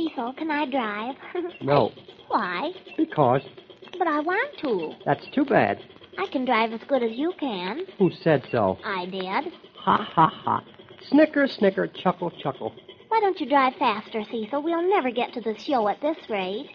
Cecil, can I drive? No. Why? Because But I want to. that's too bad. I can drive as good as you can. Who said so? I did. Ha, ha, ha. Snicker, snicker, chuckle, chuckle. Why don't you drive faster, Cecil? We'll never get to the show at this rate.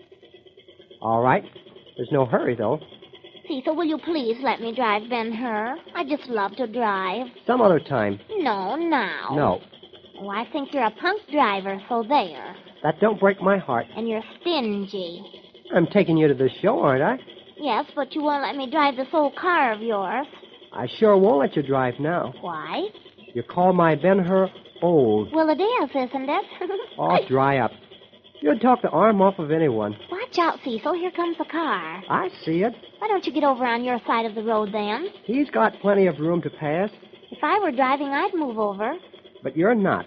All right. There's no hurry, though. Cecil, will you please let me drive Ben-Hur? I just love to drive. Some other time. No, now. No. Oh, I think you're a punk driver, so there. That don't break my heart. And you're stingy. I'm taking you to the show, aren't I? Yes, but you won't let me drive this old car of yours. I sure won't let you drive now. Why? You call my Ben-Hur old. Well, it is, isn't it? Oh, dry up. You'd talk the arm off of anyone. Watch out, Cecil. Here comes the car. I see it. Why don't you get over on your side of the road, then? He's got plenty of room to pass, If I were driving, I'd move over. but you're not.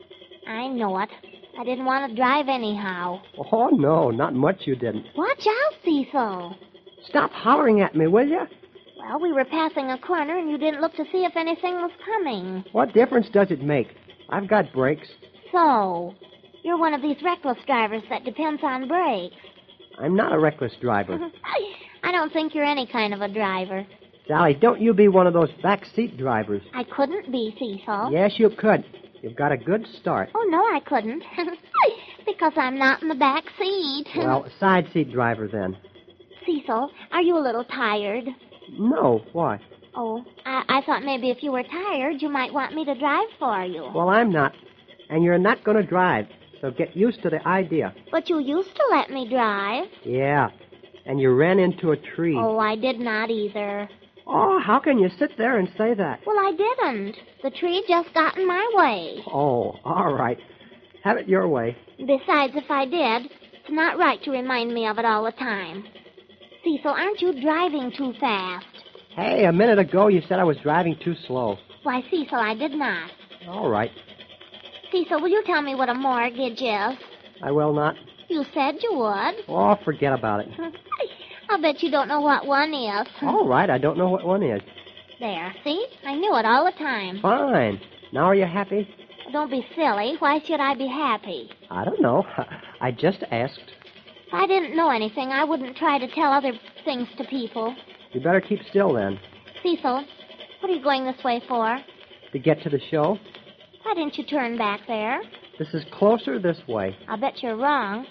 I know it. I didn't want to drive anyhow. Oh, no, not much you didn't. Watch out, Cecil. Stop hollering at me, will you? Well, we were passing a corner, and you didn't look to see if anything was coming. What difference does it make? I've got brakes. So, you're one of these reckless drivers that depends on brakes. I'm not a reckless driver. I don't think you're any kind of a driver. Sally, don't you be one of those back seat drivers. I couldn't be, Cecil. Yes, you could. You've got a good start. Oh, no, I couldn't. Because I'm not in the back seat. Well, side seat driver then. Cecil, are you a little tired? No, why? Oh, I thought maybe if you were tired, you might want me to drive for you. Well, I'm not. And you're not going to drive, so get used to the idea. But you used to let me drive. Yeah, and you ran into a tree. Oh, I did not either. Oh, how can you sit there and say that? Well, I didn't. The tree just got in my way. Oh, all right. Have it your way. Besides, if I did, it's not right to remind me of it all the time. Cecil, aren't you driving too fast? Hey, a minute ago you said I was driving too slow. Why, Cecil, I did not. All right. Cecil, will you tell me what a mortgage is? I will not. You said you would. Oh, forget about it. I'll bet you don't know what one is. All right, I don't know what one is. There, see? I knew it all the time. Fine. Now are you happy? Don't be silly. Why should I be happy? I don't know. I just asked. If I didn't know anything, I wouldn't try to tell other things to people. You better keep still then. Cecil, what are you going this way for? To get to the show? Why didn't you turn back there? This is closer this way. I'll bet you're wrong.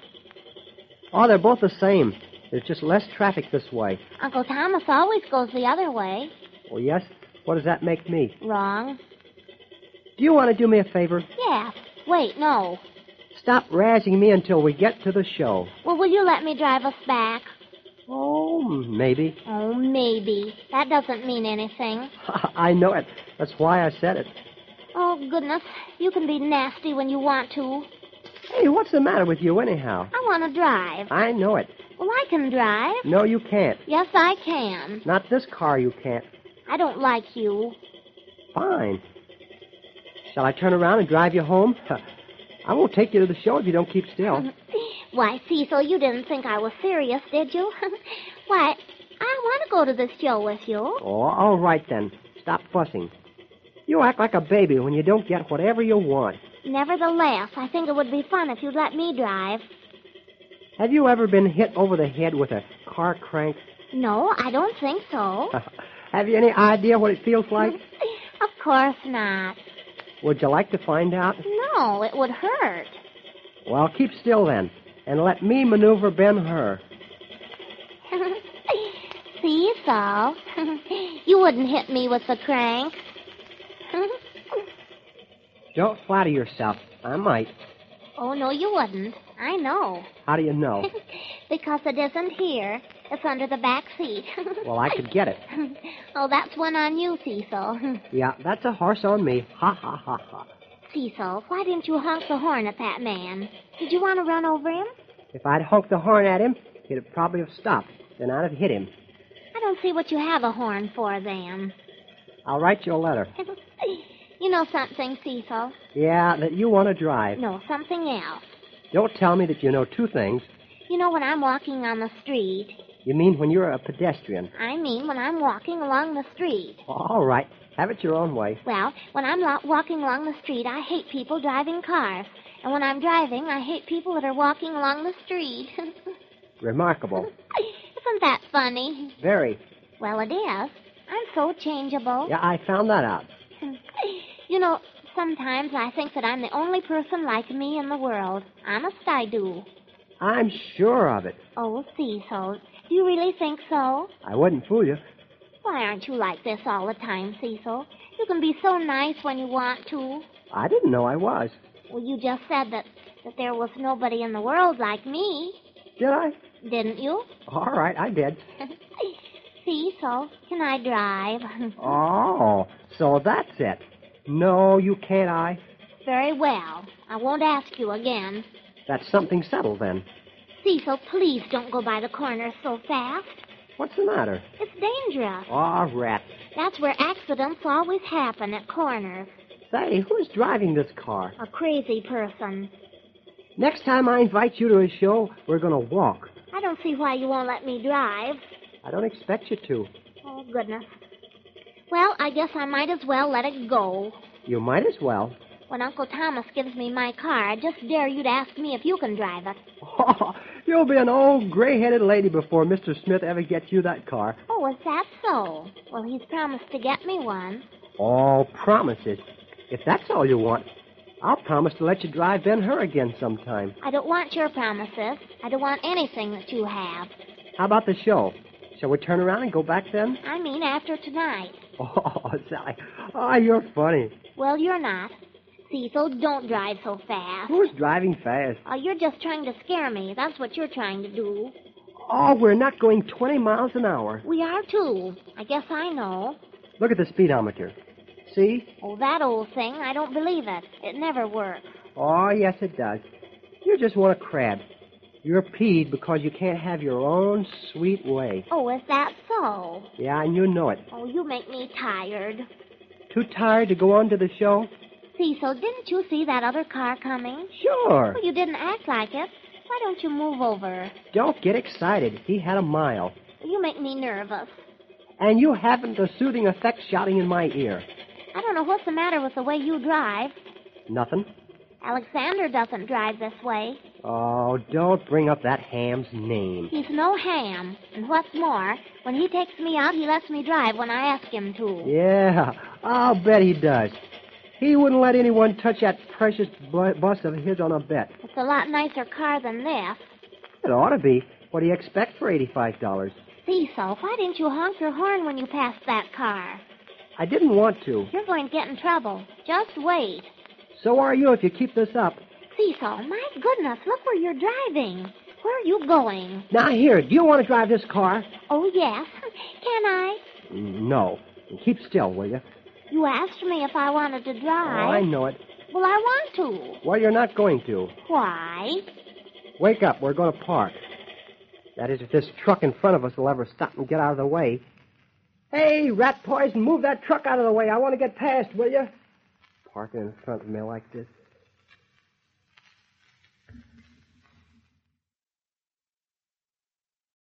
Oh, they're both the same. There's just less traffic this way. Uncle Thomas always goes the other way. Oh, yes? What does that make me? Wrong. Do you want to do me a favor? Yes. Wait, no. Stop razzing me until we get to the show. Well, will you let me drive us back? Oh, maybe. Oh, maybe. That doesn't mean anything. I know it. That's why I said it. Oh, goodness. You can be nasty when you want to. Hey, what's the matter with you anyhow? I want to drive. I know it. Well, I can drive. No, you can't. Yes, I can. Not this car you can't. I don't like you. Fine. Shall I turn around and drive you home? I won't take you to the show if you don't keep still. Why, Cecil, you didn't think I was serious, did you? Why, I want to go to this show with you. Oh, all right then. Stop fussing. You act like a baby when you don't get whatever you want. Nevertheless, I think it would be fun if you'd let me drive. Have you ever been hit over the head with a car crank? No, I don't think so. Have you any idea what it feels like? Of course not. Would you like to find out? No, it would hurt. Well, keep still then, and let me maneuver Ben-Hur. Cecil, you wouldn't hit me with the crank. Don't flatter yourself. I might. Oh, no, you wouldn't. I know. How do you know? Because it isn't here. It's under the back seat. Well, I could get it. Oh, that's one on you, Cecil. Yeah, that's a horse on me. Ha, ha, ha, ha. Cecil, why didn't you honk the horn at that man? Did you want to run over him? If I'd honked the horn at him, he'd probably have stopped. Then I'd have hit him. I don't see what you have a horn for, then. I'll write you a letter. You know something, Cecil? Yeah, that you want to drive. No, something else. Don't tell me that you know two things. You know, when I'm walking on the street. You mean when you're a pedestrian? I mean when I'm walking along the street. All right. Have it your own way. Well, when I'm walking along the street, I hate people driving cars. And when I'm driving, I hate people that are walking along the street. Remarkable. Isn't that funny? Very. Well, it is. I'm so changeable. Yeah, I found that out. You know, sometimes I think that I'm the only person like me in the world. Honest, I do. I'm sure of it. Oh, Cecil, do you really think so? I wouldn't fool you. Why aren't you like this all the time, Cecil? You can be so nice when you want to. I didn't know I was. Well, you just said that there was nobody in the world like me. Did I? Didn't you? All right, I did. Cecil, can I drive? Oh, so that's it. No, you can't, I. Very well. I won't ask you again. That's something settled, then. Cecil, please don't go by the corner so fast. What's the matter? It's dangerous. Oh, rats. That's where accidents always happen, at corners. Say, who's driving this car? A crazy person. Next time I invite you to a show, we're going to walk. I don't see why you won't let me drive. I don't expect you to. Oh, goodness. Well, I guess I might as well let it go. You might as well. When Uncle Thomas gives me my car, I just dare you to ask me if you can drive it. Oh, you'll be an old gray-headed lady before Mr. Smith ever gets you that car. Oh, is that so? Well, he's promised to get me one. Oh, promises. If that's all you want, I'll promise to let you drive Ben-Hur again sometime. I don't want your promises. I don't want anything that you have. How about the show? Shall we turn around and go back then? I mean after tonight. Oh, Sally. Oh, you're funny. Well, you're not. Cecil, don't drive so fast. Who's driving fast? Oh, you're just trying to scare me. That's what you're trying to do. Oh, we're not going 20 miles an hour. We are, too. I guess I know. Look at the speedometer. See? Oh, that old thing. I don't believe it. It never works. Oh, yes, it does. You just want a crab. You're peed because you can't have your own sweet way. Oh, is that so? Yeah, and you know it. Oh, you make me tired. Too tired to go on to the show? Cecil, didn't you see that other car coming? Sure. Well, you didn't act like it. Why don't you move over? Don't get excited. He had a mile. You make me nervous. And you haven't the soothing effect shouting in my ear. I don't know what's the matter with the way you drive. Nothing. Alexander doesn't drive this way. Oh, don't bring up that ham's name. He's no ham. And what's more, when he takes me out, he lets me drive when I ask him to. Yeah, I'll bet he does. He wouldn't let anyone touch that precious bus of his on a bet. It's a lot nicer car than this. It ought to be. What do you expect for $85? Cecil, why didn't you honk your horn when you passed that car? I didn't want to. You're going to get in trouble. Just wait. So are you if you keep this up. Cecil, my goodness, look where you're driving. Where are you going? Now, here, do you want to drive this car? Oh, yes. Can I? No. Keep still, will you? You asked me if I wanted to Oh, drive. I know it. Well, I want to. Well, you're not going to. Why? Wake up. We're going to park. That is, if this truck in front of us will ever stop and get out of the way. Hey, rat poison, move that truck out of the way. I want to get past, will you? Parking in front of me like this.